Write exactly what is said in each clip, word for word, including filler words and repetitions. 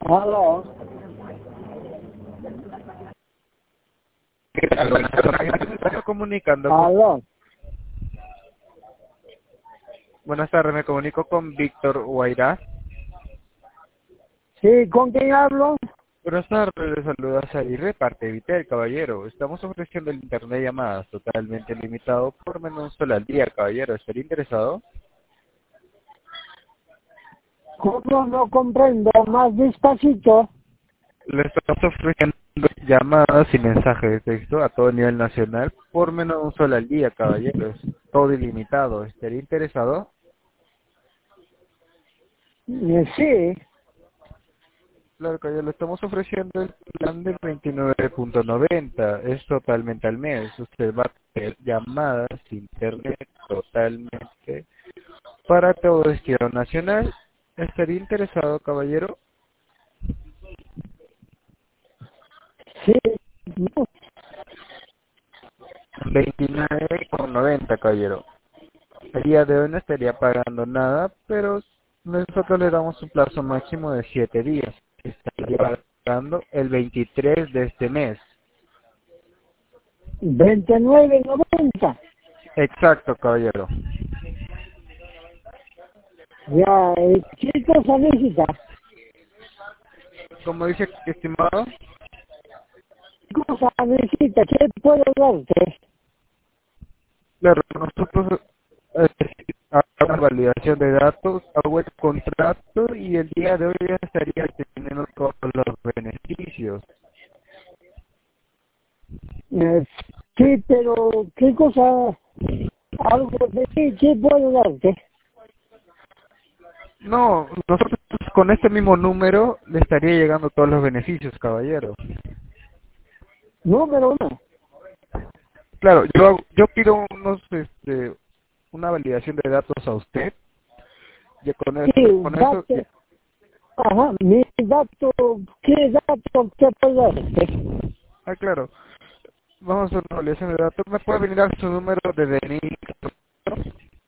Aló, ¿Qué tal? Buenas tardes. Me estoy comunicando con... aló. Buenas tardes, me comunico con Víctor Guairá. Sí, ¿con quién hablo? Buenas tardes, les saluda Salir de parte de Vitel, caballero. Estamos ofreciendo el internet de llamadas totalmente limitado por menos un solo al día, caballero. ¿Estaría interesado? ¿Cómo no comprendo? Más despacito. Le estamos ofreciendo llamadas y mensajes de texto a todo nivel nacional por menos un solo al día, caballero. Es todo ilimitado. ¿Estaría interesado? Eh, Sí, Claro que ya lo estamos ofreciendo el plan de veintinueve punto noventa, es totalmente al mes. Usted va a tener llamadas, internet totalmente para todo destino nacional. ¿Estaría interesado, caballero? sí, no, veintinueve con noventa, caballero. El día de hoy no estaría pagando nada, pero nosotros le damos un plazo máximo de siete días. Estaría pagando el veintitrés de este mes. veintinueve noventa. Exacto, caballero. Ya, eh, ¿qué cosa necesita? Como dice, estimado, ¿Qué cosa necesita? ¿Qué puedo darte? claro, nosotros eh, hagamos la validación de datos, hago el contrato y el día de hoy ya estaría teniendo todos los beneficios. Eh, sí, pero ¿qué cosa? Algo de qué, ¿qué puedo darte? No, nosotros con este mismo número le estaría llegando todos los beneficios, caballero. Número uno. Claro, yo hago- yo pido unos, este, una validación de datos a usted, y con eso, Sí, con eso, dato. Ajá, mi dato, ¿qué dato te puedo darte? ah, claro, vamos a hacer una validación de datos. ¿Me puede venir a su número de D N I?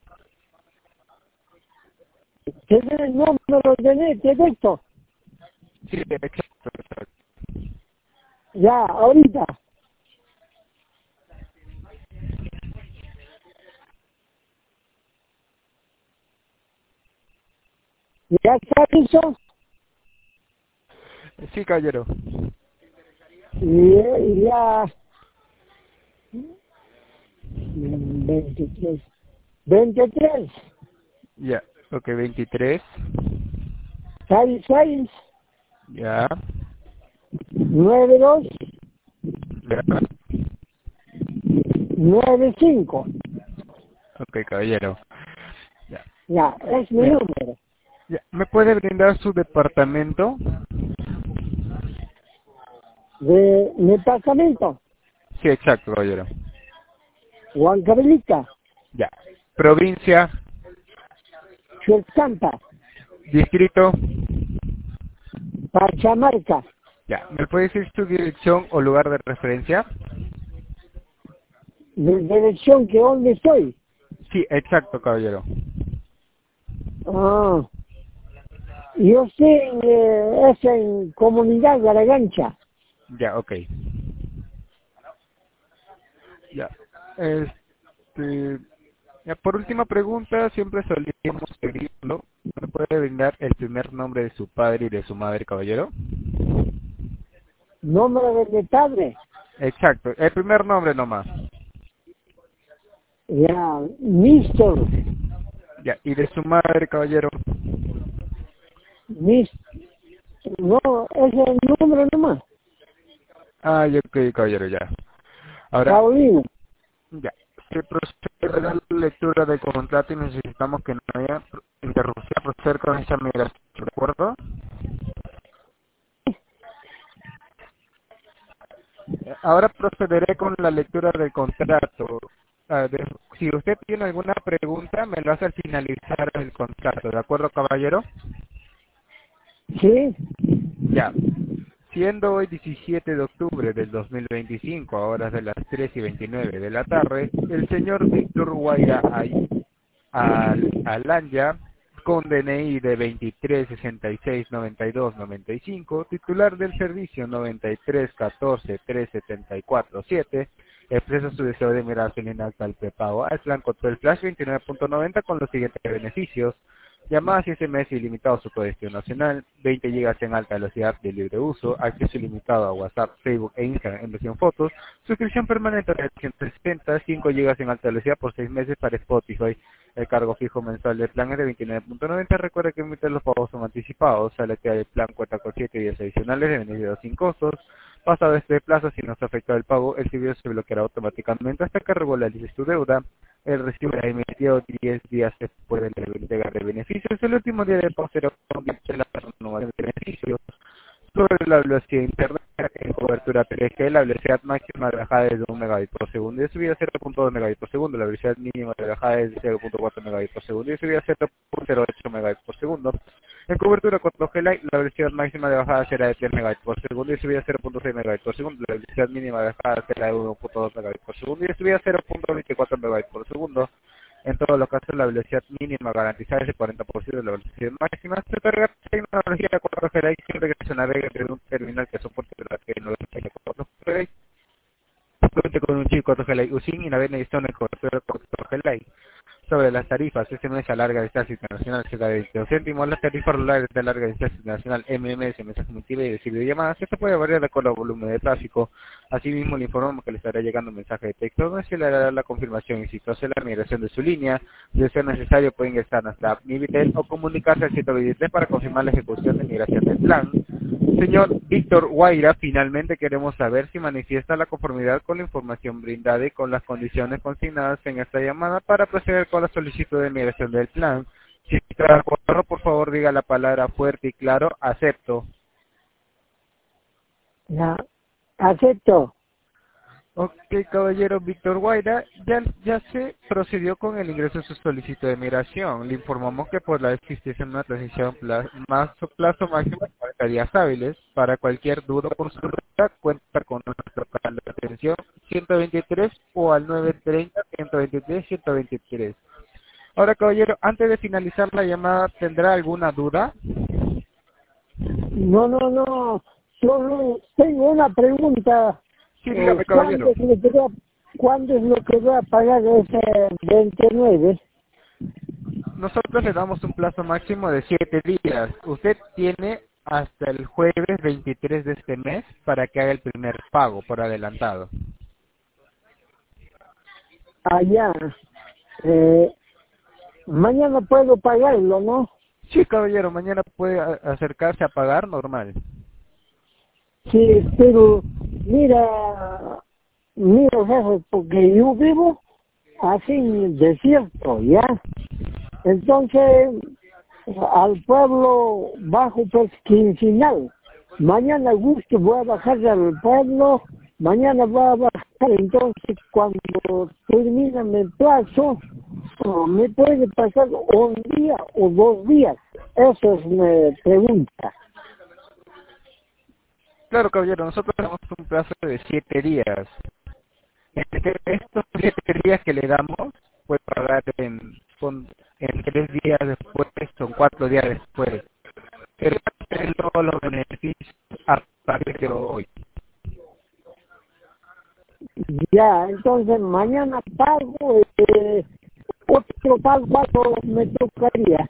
¿Tienes el número de de esto? Sí, exacto, exacto. Ya, ahorita. ¿Ya está listo? Sí, caballero. Y ya, veintitrés. veintitrés, Ya, ok, veintitrés. seis seis, Ya, nueve dos, ya. nueve cinco. Ok, caballero. Ya, Ya, es mi ya, número. ya. ¿Me puede brindar su departamento? De mi departamento, Sí, exacto, caballero. Huancavelica, Ya. Provincia, Chuecampa, distrito. Pachamarca. Ya. ¿Me puede decir su dirección o lugar de referencia? De dirección que donde estoy. Sí, exacto, caballero. Ah, yo estoy en, eh, es en Comunidad de la Gancha. Ya, ok. Ya. Este, ya, por última pregunta, siempre solíamos pedirlo. ¿Me puede brindar el primer nombre de su padre y de su madre, caballero? Número de mi padre. Exacto, el primer nombre nomás. Ya, mister, Ya, y de su madre, caballero. mis, no, es el número nomás, Ah, ya, ok, caballero, ya. Ahora, Paulino. ya, se procede a la lectura del contrato y necesitamos que no haya interrupción a proceder con esa migración, ¿de acuerdo? Eh, Ahora procederé con la lectura del contrato. Ah, de- si usted tiene alguna pregunta, me lo hace al finalizar el contrato, ¿de acuerdo, caballero? Sí, Ya. Siendo hoy diecisiete de octubre del dos mil veinticinco, a horas de las tres y veintinueve de la tarde, el señor Víctor Guaira Ay- Al- Alanya con D N I de veintitrés sesenta y seis noventa y dos noventa y cinco, titular del servicio noventa y tres catorce tres setenta y cuatro siete, expresa su deseo de mirar su línea actual prepago al plan Control Flash veintinueve punto noventa con los siguientes beneficios: llamadas y S M S ilimitados a su código nacional, veinte gigas en alta velocidad de libre uso, acceso ilimitado a WhatsApp, Facebook e Instagram en versión fotos, suscripción permanente de ciento sesenta, cinco gigas en alta velocidad por seis meses para Spotify. El cargo fijo mensual del plan es de veintinueve punto noventa. Recuerda que emitir los pagos son anticipados, sale que el plan cuenta con siete días adicionales de beneficios sin costos. Pasado este plazo, si no se afecta el pago, el servicio se bloqueará automáticamente hasta que regularices tu deuda. El recibo será emitido diez días después de la entrega de beneficios. El último día de pago será de la renovación de beneficios. Sobre la velocidad de internet en cobertura tres G, la velocidad máxima de bajada es de un megabit por segundo y de subida cero punto dos megabit por segundo. La velocidad mínima de bajada es de cero punto cuatro megabit por segundo y de subida cero punto cero ocho megabit por segundo. En cobertura cuatro G Lite, la velocidad máxima de bajada será de tres megabits por segundo y de subida cero punto seis megabits por segundo. La velocidad mínima de bajada será de uno punto dos megabits por segundo y de subida cero punto veinticuatro megabits por segundo. En todos los casos, la velocidad mínima garantizada es de cuarenta por ciento de la velocidad máxima. Se carga tecnología cuatro G Lite siempre que se navegue desde un terminal que soporte la tecnología cuatro G Lite. Cuente con un chip cuatro G Lite U S I N y navega en el cobertura cuatro G Lite. Sobre las tarifas, S M S a larga distancia internacional cerca de veintidós céntimos, las tarifas regulares de larga distancia internacional M M S, mensajes multimedia y videollamadas, esto puede variar de acuerdo al volumen de tráfico. Asimismo, le informamos que le estará llegando un mensaje de texto donde se le dará la confirmación y si procede la migración de su línea. De ser necesario, puede ingresar a nuestra app Nibitel o comunicarse al ciento veintitrés para confirmar la ejecución de migración del plan. Señor Víctor Guaira, finalmente queremos saber si manifiesta la conformidad con la información brindada y con las condiciones consignadas en esta llamada para proceder con la solicitud de migración del plan. Si está de acuerdo, por favor diga la palabra fuerte y claro: acepto. Ya, acepto. Ok, caballero Víctor Guaira, ya, ya se procedió con el ingreso de su solicitud de migración. Le informamos que por la existencia de una transición pla más plazo máximo de cuarenta días hábiles. Para cualquier duda o consulta, cuenta con nuestro canal de atención ciento veintitrés o al nueve treinta, ciento veintitrés, ciento veintitrés. Ahora, caballero, antes de finalizar la llamada, ¿tendrá alguna duda? No, no, no. Solo tengo una pregunta. Sí, Eh, dígame, ¿Cuándo caballero. es lo que va, ¿cuándo es lo que va a pagar ese veintinueve? Nosotros le damos un plazo máximo de siete días. Usted tiene hasta el jueves veintitrés de este mes para que haga el primer pago por adelantado. Allá. Eh, mañana puedo pagarlo, ¿no? Sí, caballero, mañana puede a- acercarse a pagar normal. Sí, pero mira, mira, jefe, porque yo vivo así en el desierto, ¿ya? Entonces, al pueblo bajo pues quincenal. Mañana gusto voy a bajar al pueblo, mañana voy a bajar, entonces cuando termine el plazo, oh, me puede pasar un día o dos días. Eso es mi pregunta. Claro, caballero, nosotros tenemos un plazo de siete días. Este- Estos siete días que le damos, puede pagar en, con, en tres días después, son cuatro días después. Pero tiene todos los beneficios a partir de hoy. Ya, entonces mañana pago, eh, otro pago, ¿cuánto me tocaría?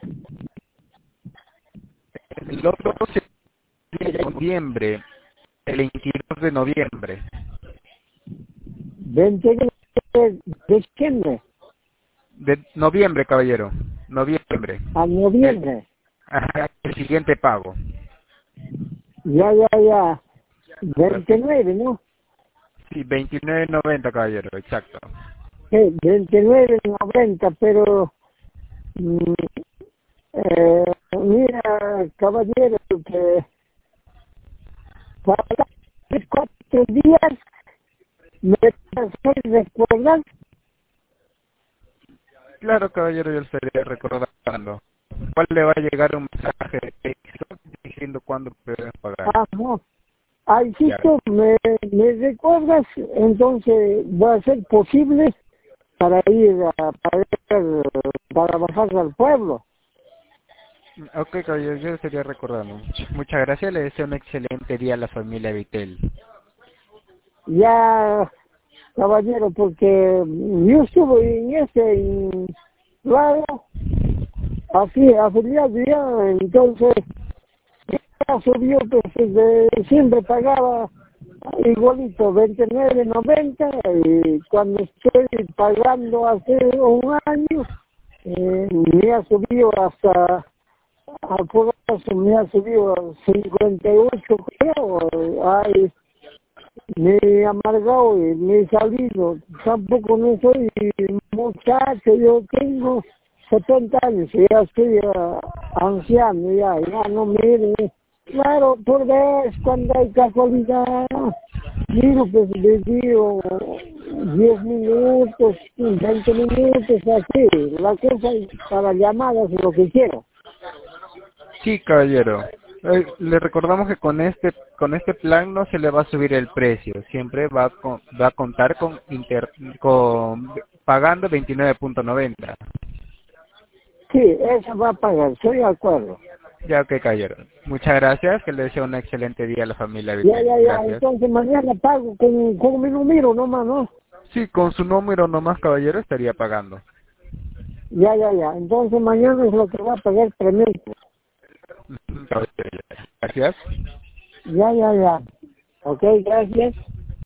El otro sería en noviembre, el veintidós de noviembre. veintinueve de diciembre De noviembre, caballero. Noviembre. a El, noviembre. ajá, el siguiente pago. Ya, ya, ya. Perfecto. veintinueve, ¿no? Sí, veintinueve noventa, caballero, exacto. Sí, veintinueve noventa, pero mm, eh, mira, caballero, que para cuatro días me hacer recordar. Claro, caballero, yo le estaré recordando. ¿Cuál le va a llegar un mensaje de texto diciendo cuándo pueden pagar? Ah, no. Ay, Ya. Chico, ¿me, me recuerdas? Entonces va a ser posible para ir a pagar, para bajar al pueblo. Ok, caballero, yo estaría recordando. Muchas gracias, le deseo un excelente día a la familia Vitel. Ya, caballero, porque yo estuve en ese lado, así, afiliado ya, entonces ya subió, pues de, siempre pagaba igualito, veintinueve noventa, y cuando estoy pagando hace un año, eh, me ha subido hasta, a podazo me ha subido a cincuenta y ocho, creo. Ay, me he amargado y me he salido. Tampoco no soy muchacho, yo tengo setenta años, y ya estoy uh, anciano, ya, ya no mire. Claro, por vez cuando hay casualidad, miro, pues le digo diez minutos, veinte minutos, así, la cosa es para llamadas y lo que quiero. Sí, caballero. Eh, le recordamos que con este con este plan no se le va a subir el precio. Siempre va a, con- va a contar con inter, con pagando veintinueve punto noventa. Sí, eso va a pagar, estoy de acuerdo. Ya, ok, caballero. Muchas gracias. Que le deseo un excelente día a la familia Ya, Vitel. ya, ya, Gracias. entonces mañana pago con, con mi número nomás, ¿no? Sí, con su número nomás, caballero, estaría pagando. Ya, ya, ya, entonces mañana es lo que va a pagar tremendo. Caballero, gracias. Ya, ya, ya. Ok, gracias.